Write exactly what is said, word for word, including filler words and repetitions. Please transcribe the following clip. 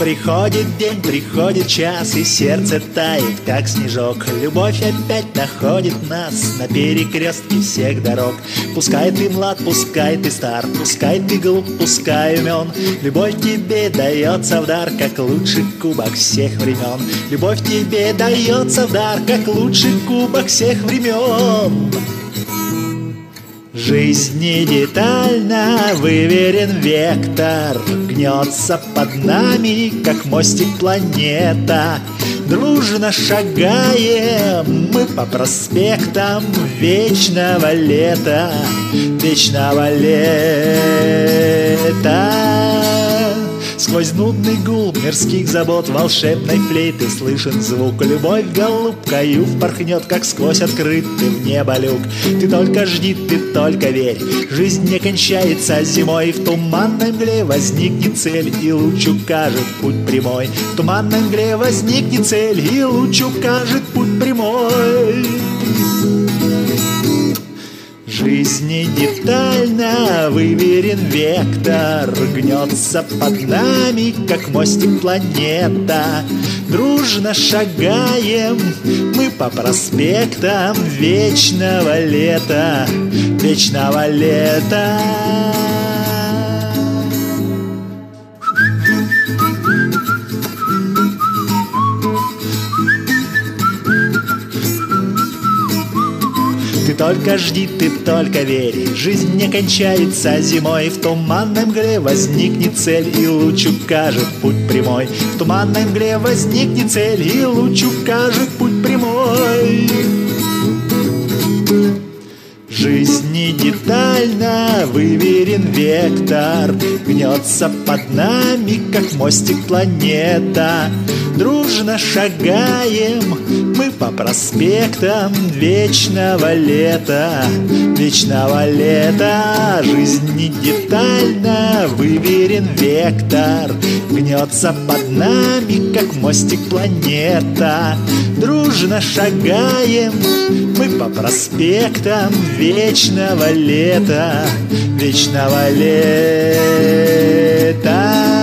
Приходит день, приходит час, и сердце тает, как снежок. Любовь опять находит нас на перекрестке всех дорог. Пускай ты млад, пускай ты стар, пускай ты глуп, пускай умен, любовь тебе дается в дар, как лучший кубок всех времен. Любовь тебе дается в дар, как лучший кубок всех времен. Жизнь не детально, выверен вектор, гнется под нами, как мостик планета. Дружно шагаем мы по проспектам вечного лета, вечного лета. Сквозь нудный гул мирских забот волшебной флейты слышен звук. Любовь голубкою впорхнет, как сквозь открытый в небо люк. Ты только жди, ты только верь, жизнь не кончается зимой. В туманной мгле возникнет цель, и луч укажет путь прямой. В туманной мгле возникнет цель, и луч укажет путь прямой. Жизни детально выверен вектор, гнется под нами, как мостик планета. Дружно шагаем мы по проспектам вечного лета, вечного лета. Ты только жди, ты только верь, жизнь не кончается зимой. В туманной мгле возникнет цель, и луч укажет путь прямой. В туманной мгле возникнет цель, и луч укажет путь прямой. Жизнь не детально, выверен вектор, гнется под нами, как мостик планета. Дружно шагаем мы по проспектам вечного лета, вечного лета. Жизнь не детально, выверен вектор, гнется под нами, как мостик планета. Дружно шагаем мы по проспектам вечного лета, вечного лета.